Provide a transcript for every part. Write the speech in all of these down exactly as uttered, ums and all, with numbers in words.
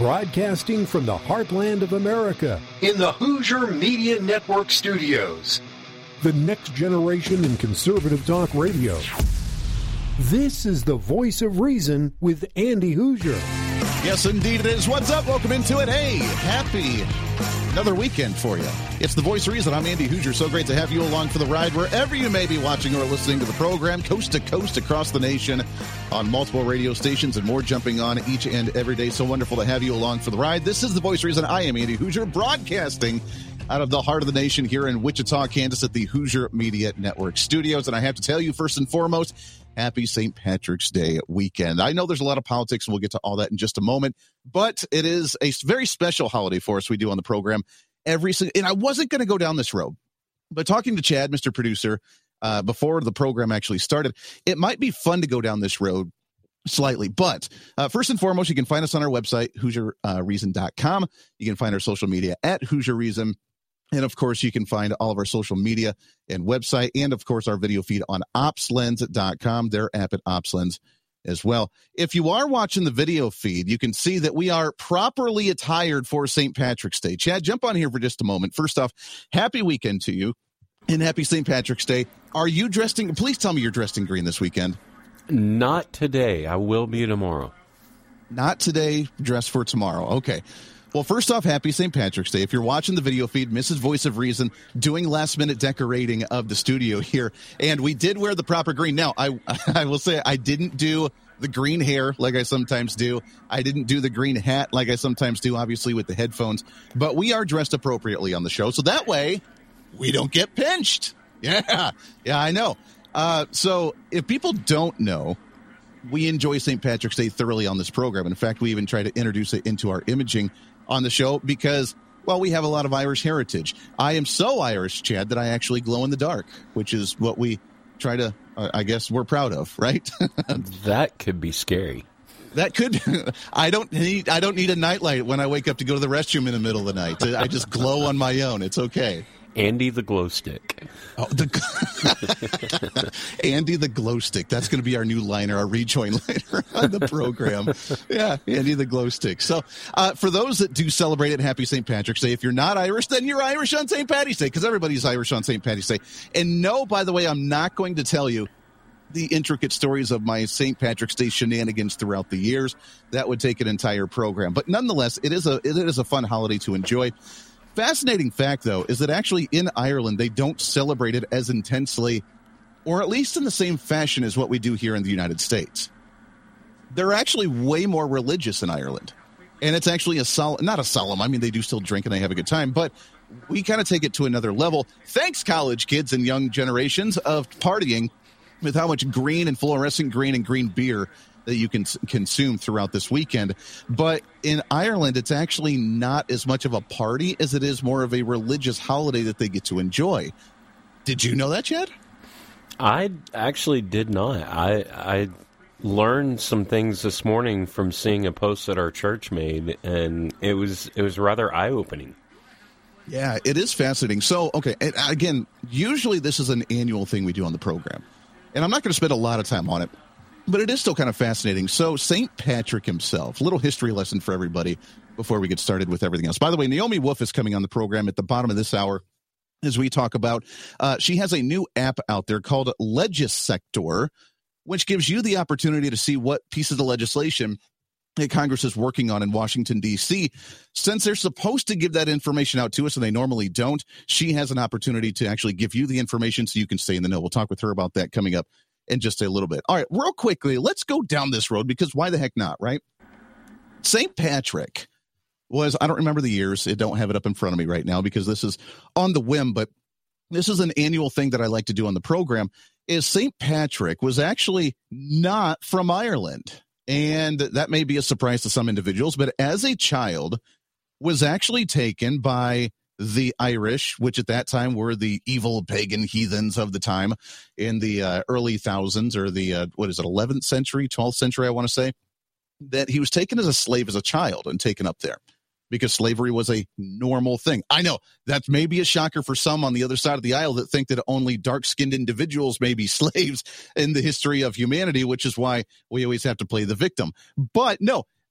Broadcasting from the heartland of America in the Hoosier Media Network studios. The next generation in conservative talk radio. This is the Voice of Reason with Andy Hoosier. Yes, indeed it is. What's up? Welcome into it. Hey, happy another weekend for you. It's the Voice of Reason. I'm Andy Hoosier. So great to have you along for the ride wherever you may be watching or listening to the program, coast to coast across the nation on multiple radio stations and more jumping on each and every day. So wonderful to have you along for the ride. This is the Voice of Reason. I am Andy Hoosier, broadcasting out of the heart of the nation here in Wichita, Kansas at the Hoosier Media Network studios. And I have to tell you, first and foremost, happy Saint Patrick's Day weekend. I know there's a lot of politics, and we'll get to all that in just a moment, but it is a very special holiday for us we do on the program every single, and I wasn't going to go down this road, but talking to Chad, Mister Producer, uh, before the program actually started, it might be fun to go down this road slightly. But uh, first and foremost, you can find us on our website, Hoosier Reason dot com. You can find our social media at Hoosier Reason. And, of course, you can find all of our social media and website and, of course, our video feed on ops lens dot com, their app at OpsLens as well. If you are watching the video feed, you can see that we are properly attired for Saint Patrick's Day. Chad, jump on here for just a moment. First off, happy weekend to you and happy Saint Patrick's Day. Are you dressed in, please tell me you're dressed in green this weekend. Not today. I will be tomorrow. Not today, dressed for tomorrow. Okay. Well, first off, happy Saint Patrick's Day. If you're watching the video feed, Missus Voice of Reason doing last-minute decorating of the studio here, and we did wear the proper green. Now, I I will say I didn't do the green hair like I sometimes do. I didn't do the green hat like I sometimes do, obviously, with the headphones, but we are dressed appropriately on the show, so that way we don't get pinched. Yeah, yeah, I know. Uh, so if people don't know, we enjoy Saint Patrick's Day thoroughly on this program. In fact, we even try to introduce it into our imaging on the show because, well, we have a lot of Irish heritage. I am so Irish, Chad, that I actually glow in the dark, which is what we try to, uh, I guess, we're proud of, right? That could be scary. That could. I don't need. I don't need a nightlight when I wake up to go to the restroom in the middle of the night. I just glow on my own. It's okay. Andy the glow stick. Oh, the Andy the glow stick. That's going to be our new liner, our rejoin liner on the program. Yeah, Andy the glow stick. So uh, for those that do celebrate it, happy Saint Patrick's Day. If you're not Irish, then you're Irish on Saint Patty's Day because everybody's Irish on Saint Patty's Day. And no, by the way, I'm not going to tell you the intricate stories of my Saint Patrick's Day shenanigans throughout the years. That would take an entire program. But nonetheless, it is a it is a fun holiday to enjoy. Fascinating fact, though, is that actually in Ireland, they don't celebrate it as intensely, or at least in the same fashion as what we do here in the United States. They're actually way more religious in Ireland. And it's actually a solemn, not a solemn, I mean, they do still drink and they have a good time, but we kind of take it to another level. Thanks, college kids and young generations of partying with how much green and fluorescent green and green beer that you can consume throughout this weekend. But in Ireland, it's actually not as much of a party as it is more of a religious holiday that they get to enjoy. Did you know that, Chad? I actually did not. I I learned some things this morning from seeing a post that our church made, and it was it was rather eye-opening. Yeah, it is fascinating. So, okay, and again, usually this is an annual thing we do on the program, and I'm not going to spend a lot of time on it, but it is still kind of fascinating. So Saint Patrick himself, a little history lesson for everybody before we get started with everything else. By the way, Naomi Wolf is coming on the program at the bottom of this hour as we talk about, uh, she has a new app out there called Legisector, which gives you the opportunity to see what pieces of legislation that Congress is working on in Washington, D C. Since they're supposed to give that information out to us and they normally don't, she has an opportunity to actually give you the information so you can stay in the know. We'll talk with her about that coming up in just a little bit. All right, real quickly, let's go down this road because why the heck not, right? Saint Patrick was, I don't remember the years. I don't have it up in front of me right now because this is on the whim, but this is an annual thing that I like to do on the program, is Saint Patrick was actually not from Ireland. And that may be a surprise to some individuals, but as a child was actually taken by the Irish, which at that time were the evil pagan heathens of the time in the uh, early thousands or the, uh, what is it, eleventh century, twelfth century, I want to say, that he was taken as a slave as a child and taken up there because slavery was a normal thing. I know that may be a shocker for some on the other side of the aisle that think that only dark-skinned individuals may be slaves in the history of humanity, which is why we always have to play the victim. But no,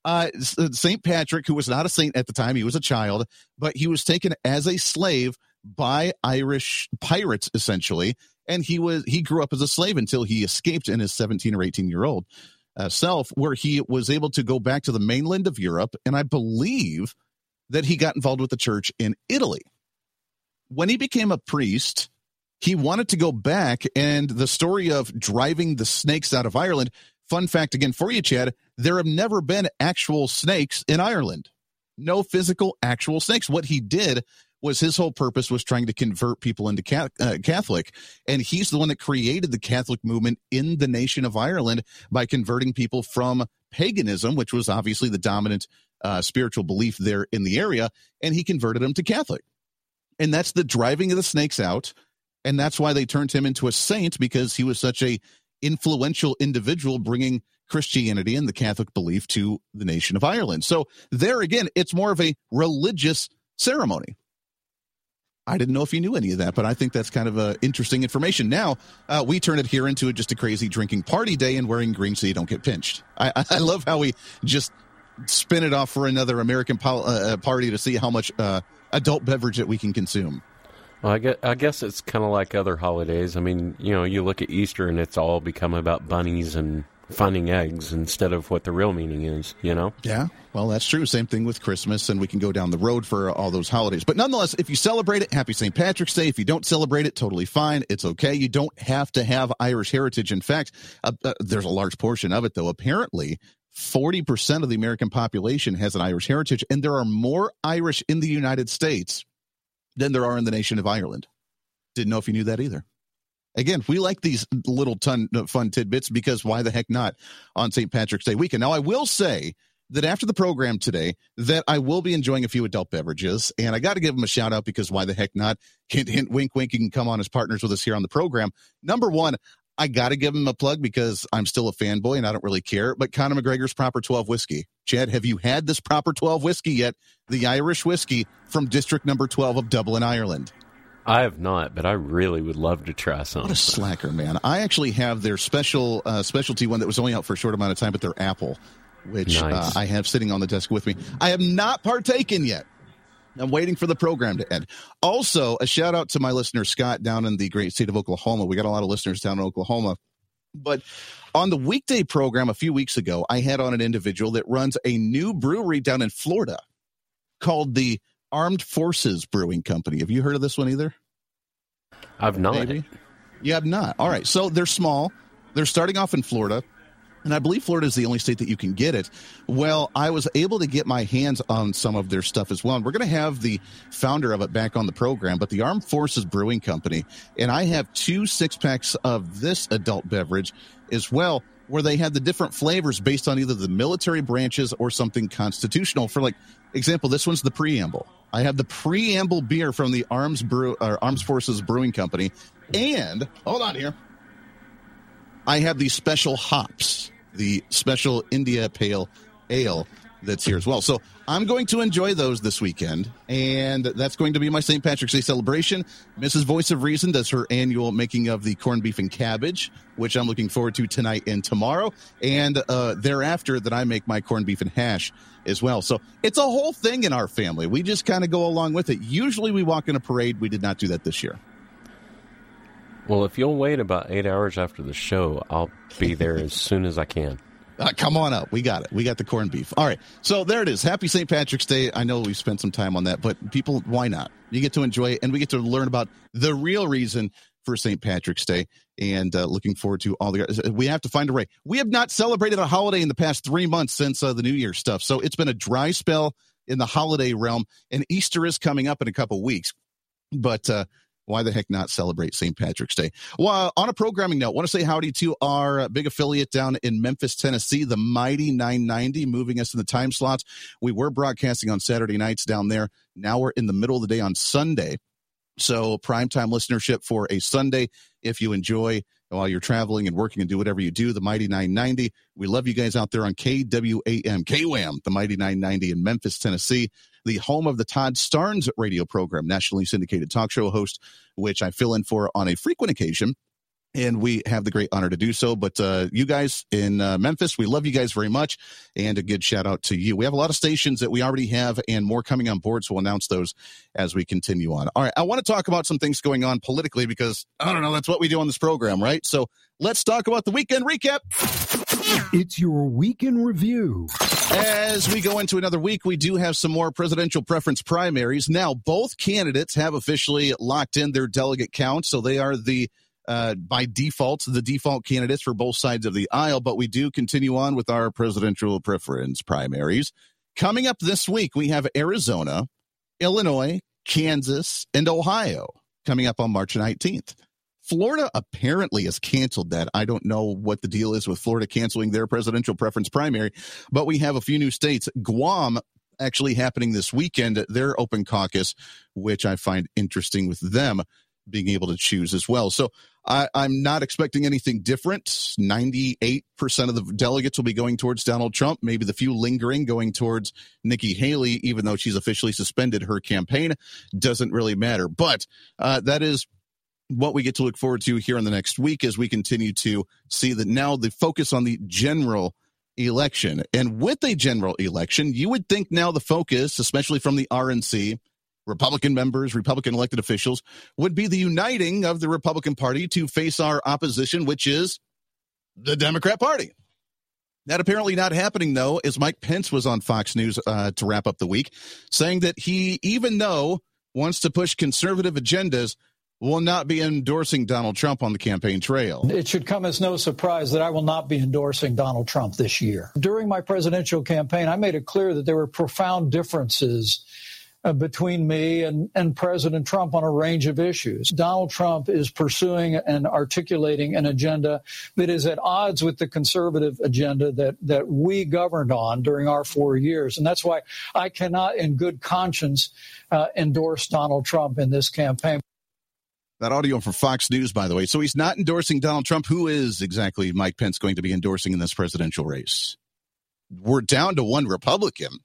Uh, Saint Patrick, who was not a saint at the time, he was a child, but he was taken as a slave by Irish pirates, essentially. And he was he grew up as a slave until he escaped in his seventeen or eighteen year old uh, self, where he was able to go back to the mainland of Europe. And I believe that he got involved with the church in Italy. When he became a priest, he wanted to go back, and the story of driving the snakes out of Ireland, fun fact again for you, Chad, there have never been actual snakes in Ireland. No physical actual snakes. What he did was his whole purpose was trying to convert people into Catholic, and he's the one that created the Catholic movement in the nation of Ireland by converting people from paganism, which was obviously the dominant uh, spiritual belief there in the area, and he converted them to Catholic. And that's the driving of the snakes out, and that's why they turned him into a saint, because he was such a influential individual bringing Christianity and the Catholic belief to the nation of Ireland. So there again, it's more of a religious ceremony. I didn't know if you knew any of that, but I think that's kind of uh, interesting information. Now, uh, we turn it here into just a crazy drinking party day and wearing green so you don't get pinched. I, I love how we just spin it off for another American pol- uh, party to see how much uh, adult beverage that we can consume. Well, I guess, I guess it's kind of like other holidays. I mean, you know, you look at Easter and it's all become about bunnies and finding eggs instead of what the real meaning is, you know? Yeah, well, that's true. Same thing with Christmas, and we can go down the road for all those holidays. But nonetheless, if you celebrate it, happy Saint Patrick's Day. If you don't celebrate it, totally fine. It's okay. You don't have to have Irish heritage. In fact, uh, uh, there's a large portion of it, though. Apparently, forty percent of the American population has an Irish heritage, and there are more Irish in the United States than there are in the nation of Ireland. Didn't know if you knew that either. Again, we like these little ton of fun tidbits because why the heck not on Saint Patrick's Day weekend? Now, I will say that after the program today that I will be enjoying a few adult beverages, and I got to give them a shout out because why the heck not? Hint, hint, wink, wink. You can come on as partners with us here on the program. Number one, I got to give them a plug because I'm still a fanboy and I don't really care, but Conor McGregor's Proper twelve whiskey. Chad, have you had this Proper twelve whiskey yet? The Irish whiskey from District Number twelve of Dublin, Ireland. I have not, but I really would love to try some. What a slacker, man. I actually have their special uh, specialty one that was only out for a short amount of time, but their apple, which nice. uh, I have sitting on the desk with me. I have not partaken yet. I'm waiting for the program to end. Also, a shout out to my listener, Scott, down in the great state of Oklahoma. We got a lot of listeners down in Oklahoma. But on the weekday program a few weeks ago, I had on an individual that runs a new brewery down in Florida called the Armed Forces Brewing Company. Have you heard of this one either? I've not. Maybe? You have not. All right. So they're small. They're starting off in Florida. And I believe Florida is the only state that you can get it. Well, I was able to get my hands on some of their stuff as well. And we're going to have the founder of it back on the program, but the Armed Forces Brewing Company. And I have two six packs of this adult beverage as well, where they had the different flavors based on either the military branches or something constitutional. For like example, this one's the preamble. I have the preamble beer from the Arms Brew, or Armed Forces Brewing Company. And, hold on here, I have the special hops, the special India Pale Ale that's here as well. So I'm going to enjoy those this weekend, and that's going to be my Saint Patrick's Day celebration. Missus Voice of Reason does her annual making of the corned beef and cabbage, which I'm looking forward to tonight and tomorrow, and uh, thereafter that I make my corned beef and hash as well. So it's a whole thing in our family. We just kind of go along with it. Usually we walk in a parade. We did not do that this year. Well, if you'll wait about eight hours after the show, I'll be there as soon as I can. Uh, come on up. We got it. We got the corned beef. All right. So there it is. Happy Saint Patrick's Day. I know we spent some time on that, but people, why not? You get to enjoy it, and we get to learn about the real reason for Saint Patrick's Day, and uh, looking forward to all the... We have to find a way. We have not celebrated a holiday in the past three months since uh, the New Year stuff, so it's been a dry spell in the holiday realm, and Easter is coming up in a couple weeks, but... uh why the heck not celebrate Saint Patrick's Day? Well, on a programming note, I want to say howdy to our big affiliate down in Memphis, Tennessee, the Mighty nine ninety, moving us in the time slots. We were broadcasting on Saturday nights down there. Now we're in the middle of the day on Sunday. So primetime listenership for a Sunday. If you enjoy while you're traveling and working and do whatever you do, the Mighty nine ninety. We love you guys out there on K W A M, K W A M, the Mighty nine ninety in Memphis, Tennessee, the home of the Todd Starnes radio program, nationally syndicated talk show host, which I fill in for on a frequent occasion. And we have the great honor to do so. But uh, you guys in uh, Memphis, we love you guys very much. And a good shout out to you. We have a lot of stations that we already have and more coming on board. So we'll announce those as we continue on. All right. I want to talk about some things going on politically because, I don't know, that's what we do on this program, right? So let's talk about the weekend recap. It's your weekend review. As we go into another week, we do have some more presidential preference primaries. Now, both candidates have officially locked in their delegate count. So they are the Uh, by default, the default candidates for both sides of the aisle, but we do continue on with our presidential preference primaries. Coming up this week, we have Arizona, Illinois, Kansas, and Ohio coming up on March nineteenth. Florida apparently has canceled that. I don't know what the deal is with Florida canceling their presidential preference primary, but we have a few new states. Guam actually happening this weekend, their open caucus, which I find interesting with them being able to choose as well. So I, I'm not expecting anything different. ninety-eight percent of the delegates will be going towards Donald Trump, maybe the few lingering going towards Nikki Haley, even though she's officially suspended her campaign. Doesn't really matter. But uh, that is what we get to look forward to here in the next week as we continue to see that now the focus on the general election. And with a general election, you would think now the focus, especially from the R N C, Republican members, Republican elected officials, would be the uniting of the Republican Party to face our opposition, which is the Democrat Party. That apparently not happening, though, as Mike Pence was on Fox News uh, to wrap up the week, saying that he, even though wants to push conservative agendas, will not be endorsing Donald Trump on the campaign trail. It should come as no surprise that I will not be endorsing Donald Trump this year. During my presidential campaign, I made it clear that there were profound differences Uh, between me and, and President Trump on a range of issues. Donald Trump is pursuing and articulating an agenda that is at odds with the conservative agenda that, that we governed on during our four years. And that's why I cannot in good conscience uh, endorse Donald Trump in this campaign. That audio from Fox News, by the way. So he's not endorsing Donald Trump. Who is exactly Mike Pence going to be endorsing in this presidential race? We're down to one Republican.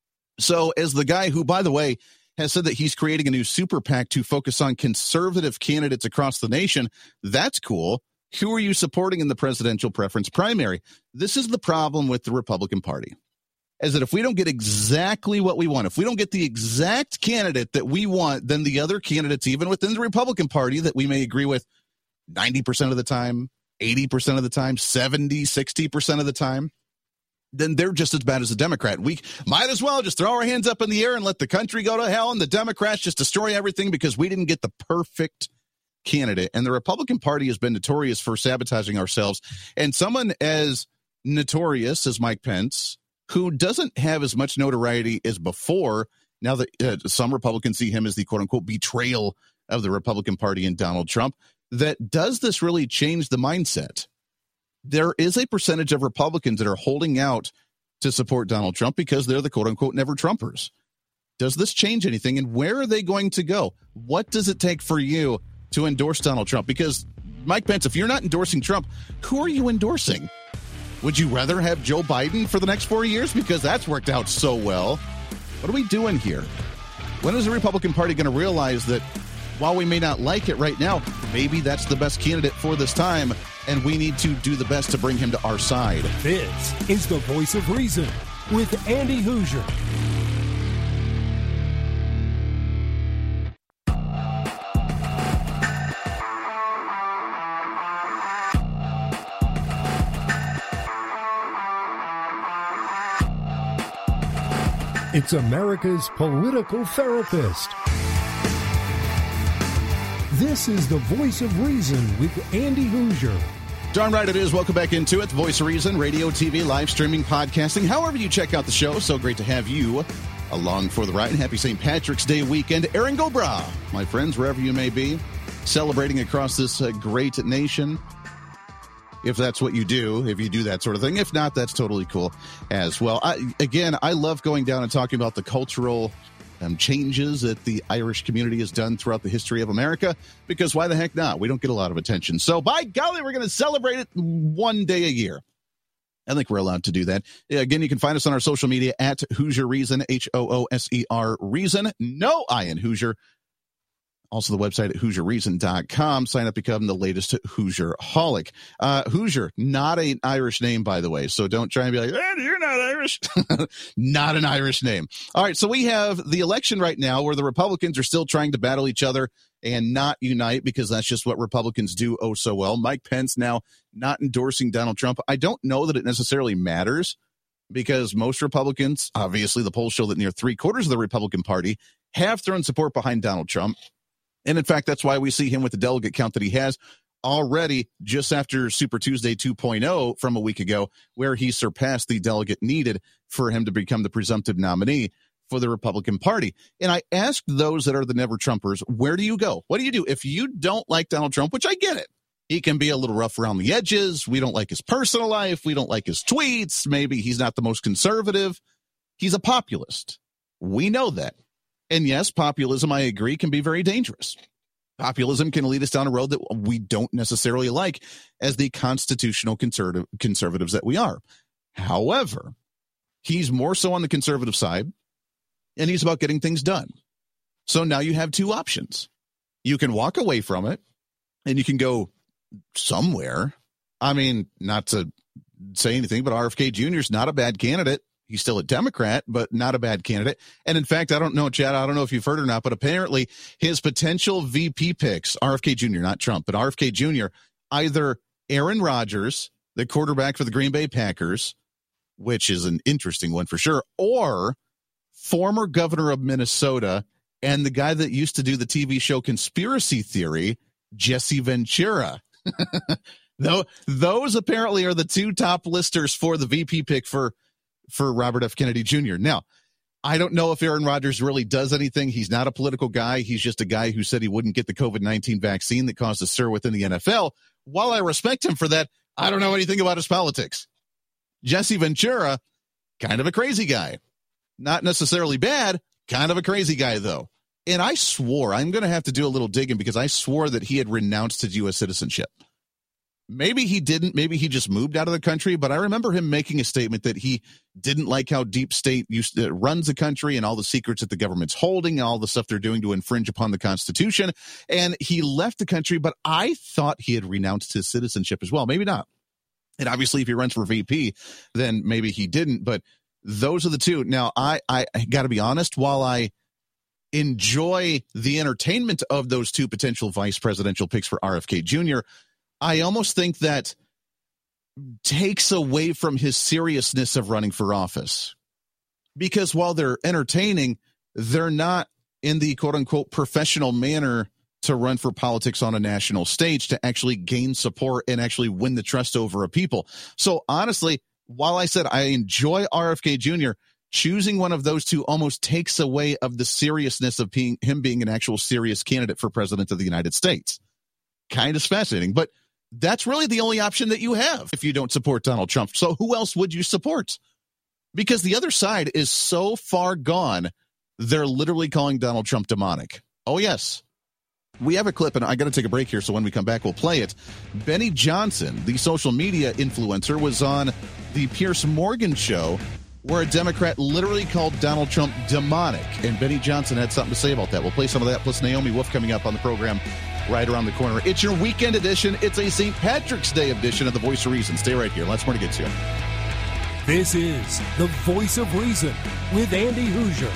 So as the guy who, by the way, has said that he's creating a new super PAC to focus on conservative candidates across the nation, that's cool. Who are you supporting in the presidential preference primary? This is the problem with the Republican Party, is that if we don't get exactly what we want, if we don't get the exact candidate that we want, then the other candidates, even within the Republican Party that we may agree with ninety percent of the time, eighty percent of the time, seventy, sixty percent of the time, then they're just as bad as the Democrat. We might as well just throw our hands up in the air and let the country go to hell and the Democrats just destroy everything because we didn't get the perfect candidate. And the Republican Party has been notorious for sabotaging ourselves. And someone as notorious as Mike Pence, who doesn't have as much notoriety as before, now that uh, some Republicans see him as the quote-unquote betrayal of the Republican Party and Donald Trump, that does this really change the mindset? There is a percentage of Republicans that are holding out to support Donald Trump because they're the quote-unquote never-Trumpers. Does this change anything, and where are they going to go? What does it take for you to endorse Donald Trump? Because, Mike Pence, if you're not endorsing Trump, who are you endorsing? Would you rather have Joe Biden for the next four years? Because that's worked out so well. What are we doing here? When is the Republican Party going to realize that while we may not like it right now, maybe that's the best candidate for this time, and we need to do the best to bring him to our side? This is the Voice of Reason with Andy Hoosier. It's America's political therapist. This is the Voice of Reason with Andy Hoosier. Darn right it is. Welcome back into it. The Voice of Reason, radio, T V, live streaming, podcasting, however you check out the show. So great to have you along for the ride. And happy Saint Patrick's Day weekend. Erin Go Bragh, my friends, wherever you may be, celebrating across this uh, great nation. If that's what you do, if you do that sort of thing. If not, that's totally cool as well. I, again, I love going down and talking about the cultural um, changes that the Irish community has done throughout the history of America, because why the heck not? We don't get a lot of attention. So by golly, we're going to celebrate it one day a year. I think we're allowed to do that. Again, you can find us on our social media at Hoosier Reason, H O O S E R Reason. No I in Hoosier. Also, the website at Hoosier Reason dot com. Sign up, become the latest Hoosier-holic. Uh, Hoosier, not an Irish name, by the way, so don't try and be like, eh, you're not Irish. Not an Irish name. All right, so we have the election right now where the Republicans are still trying to battle each other and not unite, because that's just what Republicans do oh so well. Mike Pence now not endorsing Donald Trump. I don't know that it necessarily matters, because most Republicans, obviously the polls show that near three quarters of the Republican Party have thrown support behind Donald Trump. And in fact, that's why we see him with the delegate count that he has already just after Super Tuesday two point oh from a week ago, where he surpassed the delegate needed for him to become the presumptive nominee for the Republican Party. And I asked those that are the Never Trumpers, where do you go? What do you do? If you don't like Donald Trump, which I get it, he can be a little rough around the edges. We don't like his personal life. We don't like his tweets. Maybe he's not the most conservative. He's a populist. We know that. And yes, populism, I agree, can be very dangerous. Populism can lead us down a road that we don't necessarily like as the constitutional conservative conservatives that we are. However, he's more so on the conservative side, and he's about getting things done. So now you have two options. You can walk away from it, and you can go somewhere. I mean, not to say anything, but R F K Junior is not a bad candidate. He's still a Democrat, but not a bad candidate. And in fact, I don't know, Chad, I don't know if you've heard or not, but apparently his potential V P picks, R F K Junior, not Trump, but R F K Junior, either Aaron Rodgers, the quarterback for the Green Bay Packers, which is an interesting one for sure, or former governor of Minnesota and the guy that used to do the T V show Conspiracy Theory, Jesse Ventura. Though those apparently are the two top listers for the V P pick for for Robert F. Kennedy Junior Now, I don't know if Aaron Rodgers really does anything. He's not a political guy. He's just a guy who said he wouldn't get the COVID nineteen vaccine that caused a stir within the N F L. While I respect him for that, I don't know anything about his politics. Jesse Ventura, kind of a crazy guy. Not necessarily bad, kind of a crazy guy, though. And I swore, I'm going to have to do a little digging, because I swore that he had renounced his U S citizenship. Maybe he didn't. Maybe he just moved out of the country. But I remember him making a statement that he didn't like how deep state used to, runs the country and all the secrets that the government's holding and all the stuff they're doing to infringe upon the Constitution. And he left the country, but I thought he had renounced his citizenship as well. Maybe not. And obviously, if he runs for V P, then maybe he didn't. But those are the two. Now, I, I, I got to be honest, while I enjoy the entertainment of those two potential vice presidential picks for R F K Junior, I almost think that takes away from his seriousness of running for office. Because while they're entertaining, they're not in the quote-unquote professional manner to run for politics on a national stage to actually gain support and actually win the trust over a people. So honestly, while I said I enjoy R F K Junior, choosing one of those two almost takes away of the seriousness of being, him being an actual serious candidate for president of the United States. Kind of fascinating, but that's really the only option that you have if you don't support Donald Trump. So who else would you support? Because the other side is so far gone, they're literally calling Donald Trump demonic. Oh, yes. We have a clip, and I got to take a break here, so when we come back, we'll play it. Benny Johnson, the social media influencer, was on the Piers Morgan show, where a Democrat literally called Donald Trump demonic, and Benny Johnson had something to say about that. We'll play some of that, plus Naomi Wolf coming up on the program right around the corner. It's your weekend edition. It's a Saint Patrick's Day edition of The Voice of Reason. Stay right here. Lots more to get to. This is The Voice of Reason with Andy Hoosier.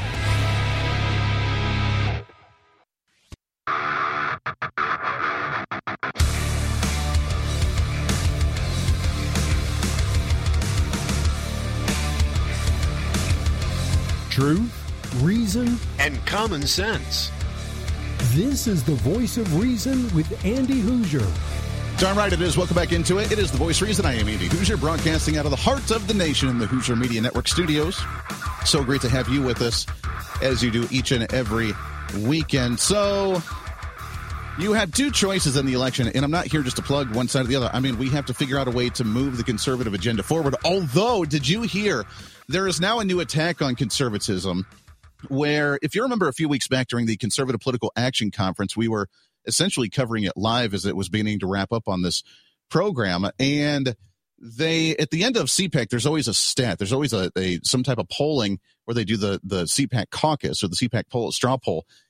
Truth, reason, and common sense. This is The Voice of Reason with Andy Hoosier. Darn right it is. Welcome back into it. It is The Voice of Reason. I am Andy Hoosier, broadcasting out of the heart of the nation in the Hoosier Media Network studios. So great to have you with us as you do each and every weekend. So you had two choices in the election, and I'm not here just to plug one side or the other. I mean, we have to figure out a way to move the conservative agenda forward. Although, did you hear there is now a new attack on conservatism where, if you remember a few weeks back during the Conservative Political Action Conference, we were essentially covering it live as it was beginning to wrap up on this program. And they, at the end of C PAC, there's always a stat. There's always a, a some type of polling where they do the, the C PAC caucus or the C PAC poll, straw poll.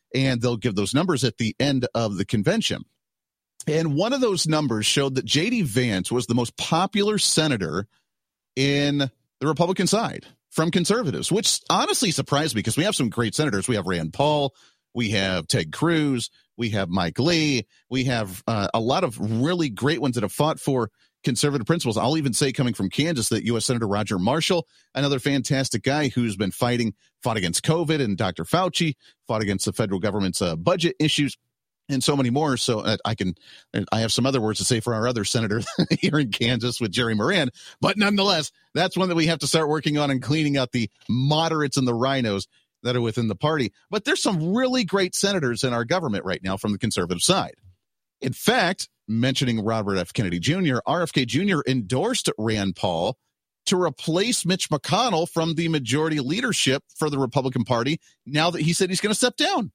and they'll give those numbers at the end of the convention. And one of those numbers showed that J D. Vance was the most popular senator in the Republican side from conservatives, which honestly surprised me because we have some great senators. We have Rand Paul, we have Ted Cruz, we have Mike Lee, we have uh, a lot of really great ones that have fought for conservative principles. I'll even say, coming from Kansas, that U S Senator Roger Marshall, another fantastic guy who's been fighting, fought against COVID, and Doctor Fauci, fought against the federal government's uh, budget issues, and so many more. So uh, I can, I have some other words to say for our other senator here in Kansas with Jerry Moran, but nonetheless, that's one that we have to start working on and cleaning out the moderates and the rhinos that are within the party. But there's some really great senators in our government right now from the conservative side. In fact, mentioning Robert F. Kennedy Junior, R F K Junior endorsed Rand Paul to replace Mitch McConnell from the majority leadership for the Republican Party now that he said he's going to step down.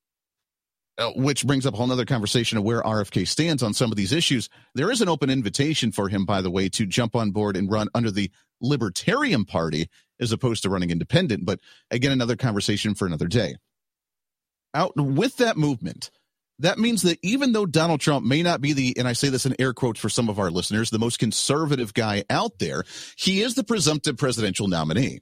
Uh, which brings up a whole other conversation of where R F K stands on some of these issues. There is an open invitation for him, by the way, to jump on board and run under the Libertarian Party as opposed to running independent. But again, another conversation for another day. Out with that movement, that means that even though Donald Trump may not be the, and I say this in air quotes for some of our listeners, the most conservative guy out there, he is the presumptive presidential nominee.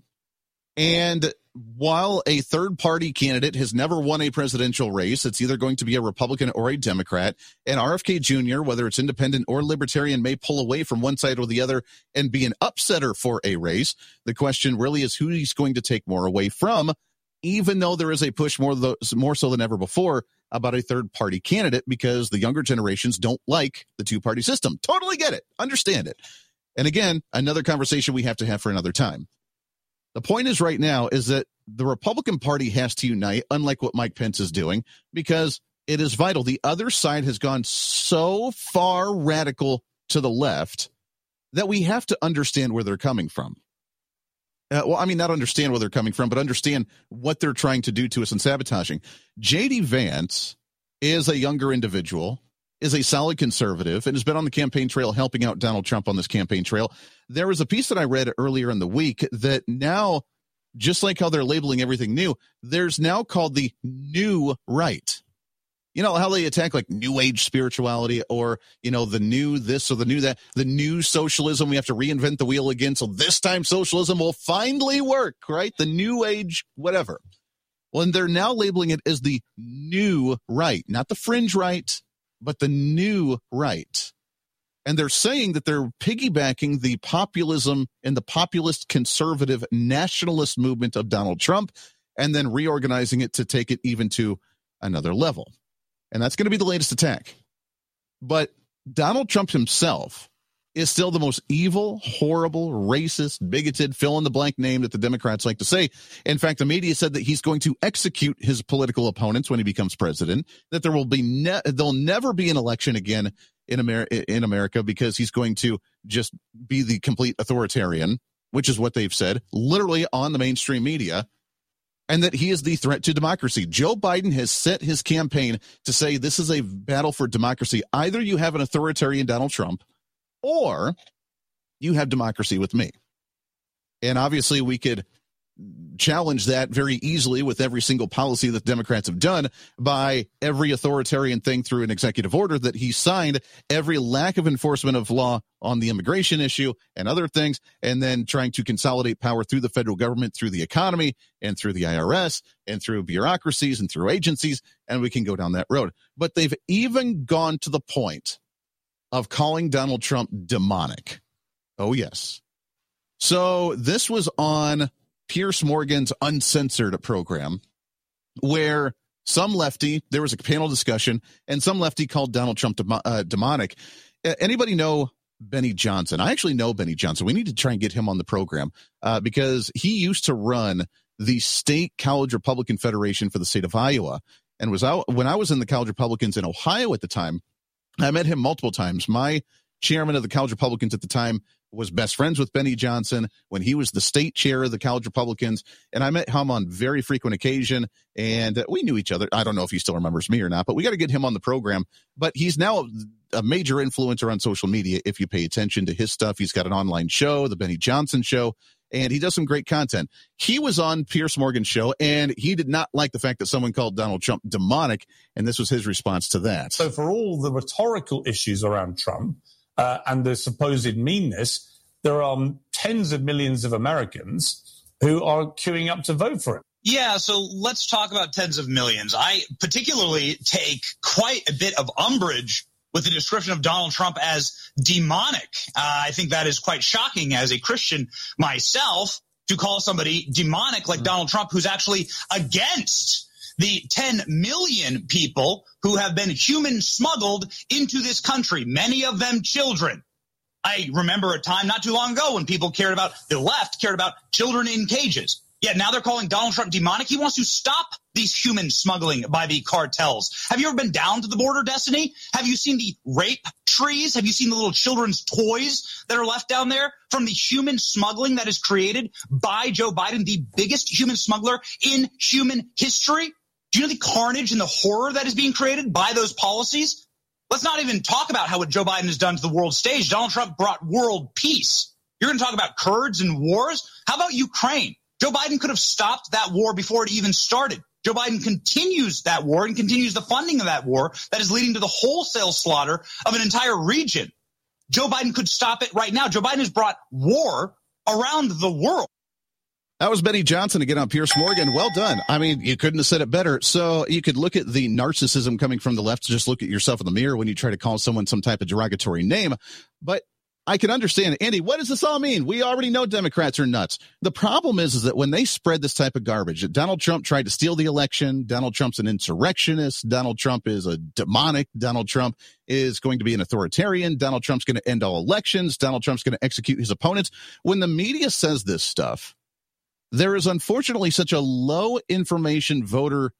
And while a third-party candidate has never won a presidential race, it's either going to be a Republican or a Democrat, and R F K Junior, whether it's independent or libertarian, may pull away from one side or the other and be an upsetter for a race. The question really is who he's going to take more away from, even though there is a push more, more so than ever before about a third-party candidate because the younger generations don't like the two-party system. Totally get it. Understand it. And again, another conversation we have to have for another time. The point is right now is that the Republican Party has to unite, unlike what Mike Pence is doing, because it is vital. The other side has gone so far radical to the left that we have to understand where they're coming from. Uh, well, I mean, not understand where they're coming from, but understand what they're trying to do to us and sabotaging. J D. Vance is a younger individual, is a solid conservative, and has been on the campaign trail helping out Donald Trump on this campaign trail. There was a piece that I read earlier in the week that now, just like how they're labeling everything new, there's now called the new right. You know how they attack like new age spirituality or, you know, the new this or the new that, the new socialism. We have to reinvent the wheel again. So this time socialism will finally work, right? The new age, whatever. Well, and they're now labeling it as the new right, not the fringe right, but the new right. And they're saying that they're piggybacking the populism and the populist conservative nationalist movement of Donald Trump and then reorganizing it to take it even to another level. And that's going to be the latest attack. But Donald Trump himself is still the most evil, horrible, racist, bigoted, fill-in-the-blank name that the Democrats like to say. In fact, the media said that he's going to execute his political opponents when he becomes president, that there will be ne- there'll never be an election again in, Amer- in America because he's going to just be the complete authoritarian, which is what they've said, literally on the mainstream media, and that he is the threat to democracy. Joe Biden has set his campaign to say this is a battle for democracy. Either you have an authoritarian Donald Trump, or you have democracy with me. And obviously we could challenge that very easily with every single policy that Democrats have done by every authoritarian thing through an executive order that he signed, every lack of enforcement of law on the immigration issue and other things, and then trying to consolidate power through the federal government, through the economy, and through the I R S, and through bureaucracies, and through agencies, and we can go down that road. But they've even gone to the point of calling Donald Trump demonic. Oh, yes. So this was on Piers Morgan's Uncensored program, where some lefty, there was a panel discussion, and some lefty called Donald Trump dem- uh, demonic. Uh, anybody know Benny Johnson? I actually know Benny Johnson. We need to try and get him on the program uh, because he used to run the State College Republican Federation for the state of Iowa, and was out when I was in the College Republicans in Ohio at the time. I met him multiple times. My chairman of the College Republicans at the time was best friends with Benny Johnson when he was the state chair of the College Republicans, and I met him on very frequent occasion, and we knew each other. I don't know if he still remembers me or not, but we got to get him on the program. But he's now a major influencer on social media if you pay attention to his stuff. He's got an online show, The Benny Johnson Show, and he does some great content. He was on Piers Morgan's show, and he did not like the fact that someone called Donald Trump demonic, and this was his response to that. So for all the rhetorical issues around Trump uh, and the supposed meanness, there are tens of millions of Americans who are queuing up to vote for him. Yeah, so let's talk about tens of millions. I particularly take quite a bit of umbrage with the description of Donald Trump as demonic. Uh, I think that is quite shocking as a Christian myself to call somebody demonic like mm-hmm. Donald Trump, who's actually against the ten million people who have been human smuggled into this country, many of them children. I remember a time not too long ago when people cared about, the left cared about children in cages. Yeah, now they're calling Donald Trump demonic. He wants to stop these human smuggling by the cartels. Have you ever been down to the border, Destiny? Have you seen the rape trees? Have you seen the little children's toys that are left down there from the human smuggling that is created by Joe Biden, the biggest human smuggler in human history? Do you know the carnage and the horror that is being created by those policies? Let's not even talk about how what Joe Biden has done to the world stage. Donald Trump brought world peace. You're going to talk about Kurds and wars? How about Ukraine? Joe Biden could have stopped that war before it even started. Joe Biden continues that war and continues the funding of that war that is leading to the wholesale slaughter of an entire region. Joe Biden could stop it right now. Joe Biden has brought war around the world. That was Benny Johnson again on Piers Morgan. Well done. I mean, you couldn't have said it better. So you could look at the narcissism coming from the left. Just look at yourself in the mirror when you try to call someone some type of derogatory name. But I can understand. Andy, what does this all mean? We already know Democrats are nuts. The problem is, is that when they spread this type of garbage, Donald Trump tried to steal the election. Donald Trump's an insurrectionist. Donald Trump is a demonic. Donald Trump is going to be an authoritarian. Donald Trump's going to end all elections. Donald Trump's going to execute his opponents. When the media says this stuff, there is unfortunately such a low information voter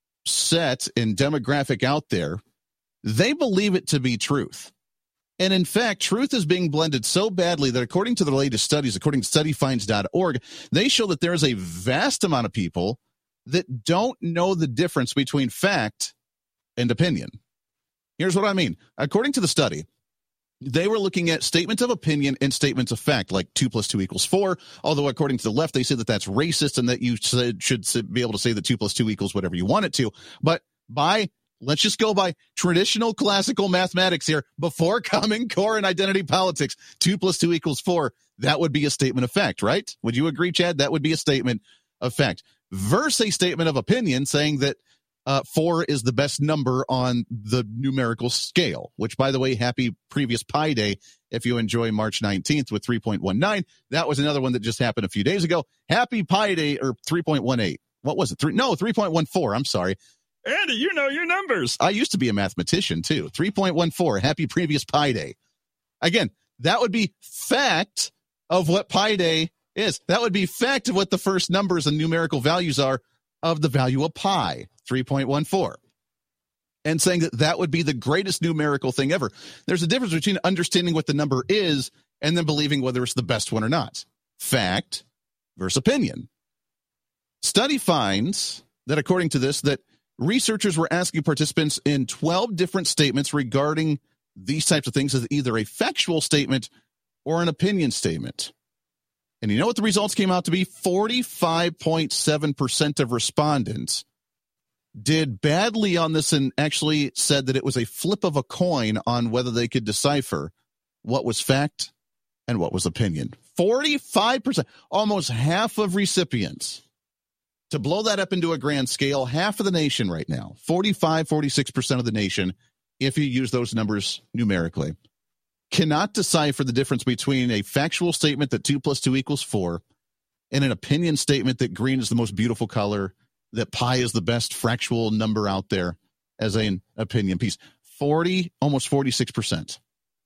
set and demographic out there. They believe it to be truth. And in fact, truth is being blended so badly that according to the latest studies, according to study finds dot org, they show that there is a vast amount of people that don't know the difference between fact and opinion. Here's what I mean. According to the study, they were looking at statements of opinion and statements of fact, like two plus two equals four. Although according to the left, they say that that's racist and that you should be able to say that two plus two equals whatever you want it to. But by Let's just go by traditional classical mathematics here. Before Common Core and identity politics, two plus two equals four. That would be a statement of fact, right? Would you agree, Chad? That would be a statement of fact. Versus a statement of opinion saying that uh, four is the best number on the numerical scale, which, by the way, happy previous Pi Day if you enjoy March nineteenth with three point one nine. That was another one that just happened a few days ago. Happy Pi Day, or three point one eight. What was it? Three? No, three point one four. I'm sorry. Andy, you know your numbers. I used to be a mathematician, too. three point one four. Happy previous Pi Day. Again, that would be fact of what Pi Day is. That would be fact of what the first numbers and numerical values are of the value of pi, three point one four. And saying that that would be the greatest numerical thing ever. There's a difference between understanding what the number is and then believing whether it's the best one or not. Fact versus opinion. Study finds that according to this, that researchers were asking participants in twelve different statements regarding these types of things as either a factual statement or an opinion statement. And you know what the results came out to be? forty-five point seven percent of respondents did badly on this and actually said that it was a flip of a coin on whether they could decipher what was fact and what was opinion. forty-five percent, almost half of recipients. To blow that up into a grand scale, half of the nation right now, forty-five, forty-six percent of the nation, if you use those numbers numerically, cannot decipher the difference between a factual statement that two plus two equals four and an opinion statement that green is the most beautiful color, that pi is the best fractional number out there as an opinion piece. forty, almost forty-six percent.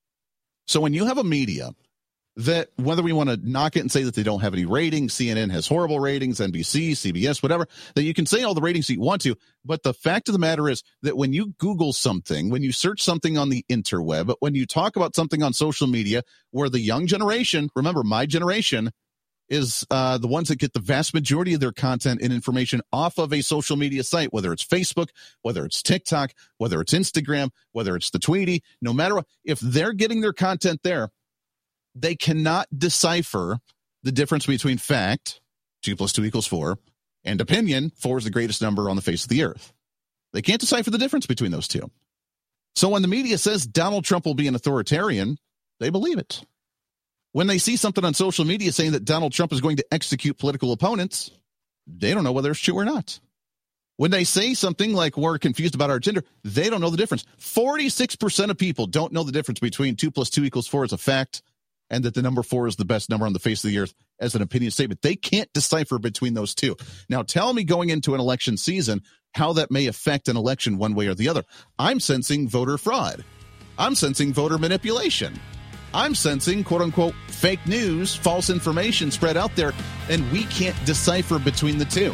So when you have a media that, whether we want to knock it and say that they don't have any ratings, C N N has horrible ratings, N B C, C B S, whatever, that you can say all the ratings that you want to, but the fact of the matter is that when you Google something, when you search something on the interweb, when you talk about something on social media, where the young generation, remember my generation, is uh, the ones that get the vast majority of their content and information off of a social media site, whether it's Facebook, whether it's TikTok, whether it's Instagram, whether it's the Tweety, no matter what, if they're getting their content there, they cannot decipher the difference between fact, two plus two equals four, and opinion, four is the greatest number on the face of the earth. They can't decipher the difference between those two. So when the media says Donald Trump will be an authoritarian, they believe it. When they see something on social media saying that Donald Trump is going to execute political opponents, they don't know whether it's true or not. When they say something like we're confused about our gender, they don't know the difference. forty-six percent of people don't know the difference between two plus two equals four as a fact and that the number four is the best number on the face of the earth as an opinion statement. They can't decipher between those two. Now, tell me going into an election season how that may affect an election one way or the other. I'm sensing voter fraud. I'm sensing voter manipulation. I'm sensing, quote unquote, fake news, false information spread out there, and we can't decipher between the two.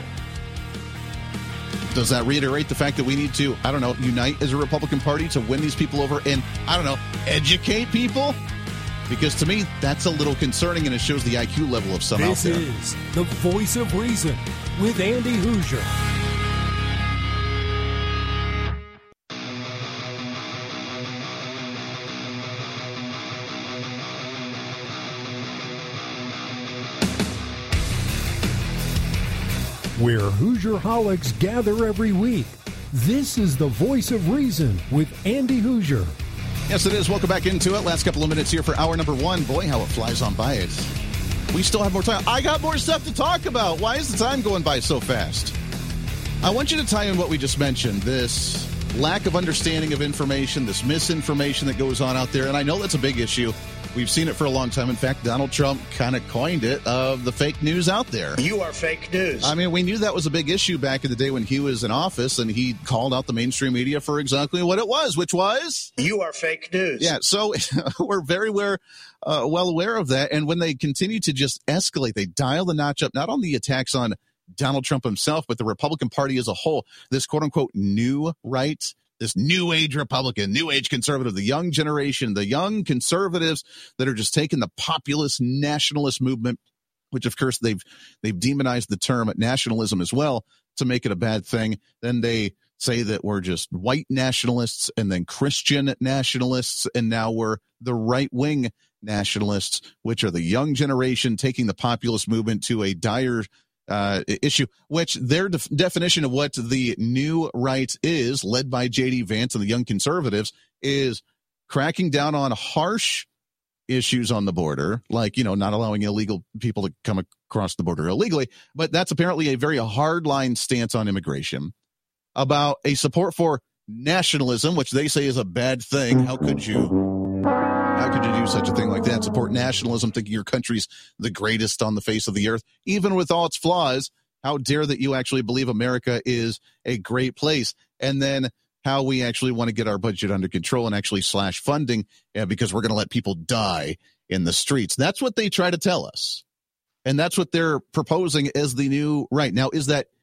Does that reiterate the fact that we need to, I don't know, unite as a Republican Party to win these people over and, I don't know, educate people? Because to me, that's a little concerning, and it shows the I Q level of some out there. This is the Voice of Reason with Andy Hoosier. Where Hoosier-holics gather every week. This is the Voice of Reason with Andy Hoosier. Yes, it is. Welcome back into it. Last couple of minutes here for hour number one. Boy, how it flies on by it. We still have more time. I got more stuff to talk about. Why is the time going by so fast? I want you to tie in what we just mentioned, this lack of understanding of information, this misinformation that goes on out there. And I know that's a big issue. We've seen it for a long time. In fact, Donald Trump kind of coined it of the fake news out there. You are fake news. I mean, we knew that was a big issue back in the day when he was in office, and he called out the mainstream media for exactly what it was, which was? You are fake news. Yeah, so we're very aware, uh, well aware of that. And when they continue to just escalate, they dial the notch up, not on the attacks on Donald Trump himself, but the Republican Party as a whole, this quote-unquote new right, this new age Republican, new age conservative, the young generation, the young conservatives that are just taking the populist nationalist movement, which of course they've they've demonized the term nationalism as well to make it a bad thing. Then they say that we're just white nationalists and then Christian nationalists, and now we're the right-wing nationalists, which are the young generation taking the populist movement to a dire uh issue, which their def- definition of what the new right is, led by J D Vance and the young conservatives, is cracking down on harsh issues on the border, like, you know, not allowing illegal people to come across the border illegally. But that's apparently a very hardline stance on immigration, about a support for nationalism, which they say is a bad thing. How could you How could you do such a thing like that? Support nationalism, thinking your country's the greatest on the face of the earth, even with all its flaws. How dare that you actually believe America is a great place? And then how we actually want to get our budget under control and actually slash funding yeah, because we're going to let people die in the streets. That's what they try to tell us. And that's what they're proposing as the new right. Now, is that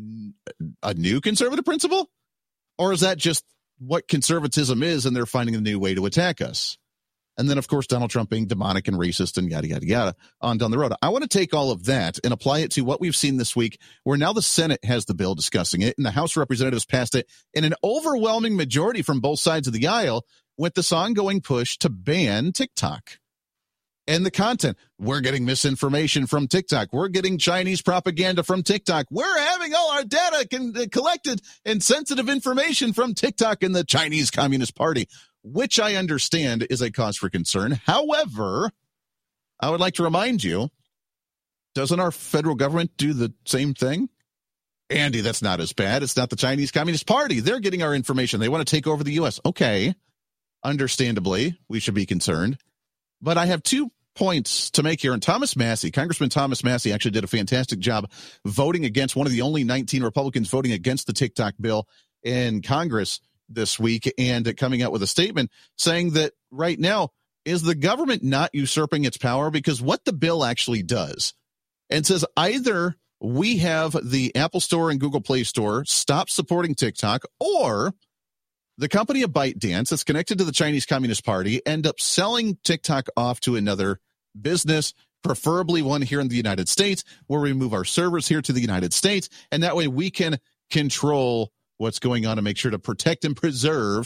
a new conservative principle? Or is that just what conservatism is and they're finding a new way to attack us? And then, of course, Donald Trump being demonic and racist and yada, yada, yada on down the road. I want to take all of that and apply it to what we've seen this week, where now the Senate has the bill discussing it and the House of Representatives passed it in an overwhelming majority from both sides of the aisle with this ongoing push to ban TikTok. And the content, we're getting misinformation from TikTok. We're getting Chinese propaganda from TikTok. We're having all our data con- collected and sensitive information from TikTok and the Chinese Communist Party, which I understand is a cause for concern. However, I would like to remind you, doesn't our federal government do the same thing? Andy, that's not as bad. It's not the Chinese Communist Party. They're getting our information. They want to take over the U S. Okay, understandably, we should be concerned. But I have two points to make here. And Thomas Massie, Congressman Thomas Massie, actually did a fantastic job voting against, one of the only nineteen Republicans voting against the TikTok bill in Congress this week, and coming out with a statement saying that right now, is the government not usurping its power? Because what the bill actually does, and says either we have the Apple Store and Google Play Store stop supporting TikTok, or the company of ByteDance that's connected to the Chinese Communist Party end up selling TikTok off to another business, preferably one here in the United States, where we move our servers here to the United States, and that way we can control what's going on and make sure to protect and preserve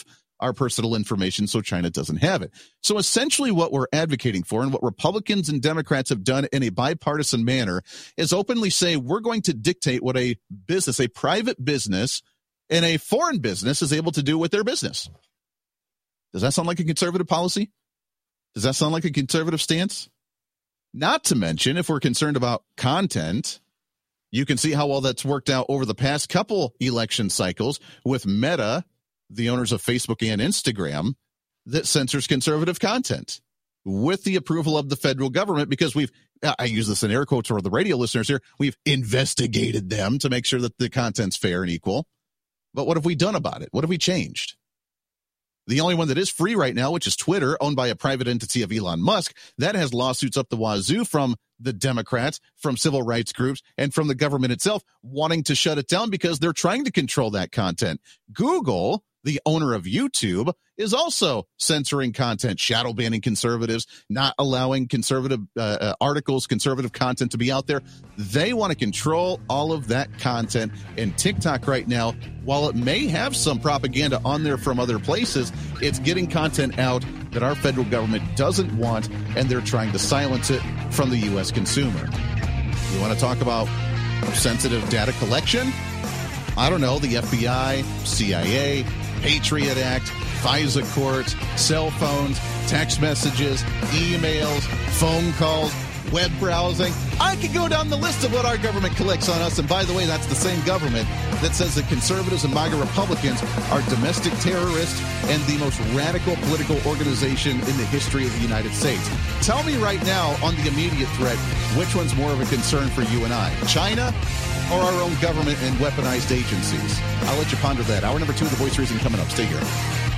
our personal information so China doesn't have it. So essentially what we're advocating for and what Republicans and Democrats have done in a bipartisan manner is openly say we're going to dictate what a business, a private business and a foreign business is able to do with their business. Does that sound like a conservative policy? Does that sound like a conservative stance? Not to mention, if we're concerned about content, you can see how well that's worked out over the past couple election cycles with Meta, the owners of Facebook and Instagram, that censors conservative content with the approval of the federal government, because we've, I use this in air quotes for the radio listeners here, we've investigated them to make sure that the content's fair and equal. But what have we done about it? What have we changed? The only one that is free right now, which is Twitter, owned by a private entity of Elon Musk, that has lawsuits up the wazoo from the Democrats, from civil rights groups, and from the government itself wanting to shut it down because they're trying to control that content. Google, the owner of YouTube, is also censoring content, shadow banning conservatives, not allowing conservative uh, uh, articles, conservative content to be out there. They want to control all of that content. And TikTok right now, while it may have some propaganda on there from other places, it's getting content out that our federal government doesn't want, and they're trying to silence it from the U S consumer. You want to talk about sensitive data collection? I don't know, the F B I, C I A, Patriot Act, FISA courts, cell phones, text messages, emails, phone calls, web browsing. I could go down the list of what our government collects on us. And by the way, that's the same government that says that conservatives and MAGA Republicans are domestic terrorists and the most radical political organization in the history of the United States. Tell me right now on the immediate threat, which one's more of a concern for you and I? China or our own government and weaponized agencies? I'll let you ponder that. Hour number two of The Voice of Reason coming up. Stay here.